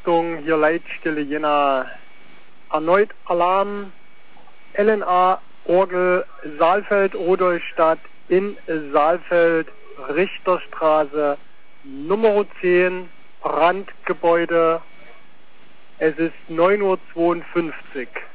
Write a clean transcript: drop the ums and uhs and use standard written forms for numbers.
Achtung, hier Leitstelle Jena. Erneut Alarm. LNA Orgel Saalfeld, Rudolstadt in Saalfeld, Richterstraße Nummer 10, Brandgebäude. Es ist 9:52 Uhr.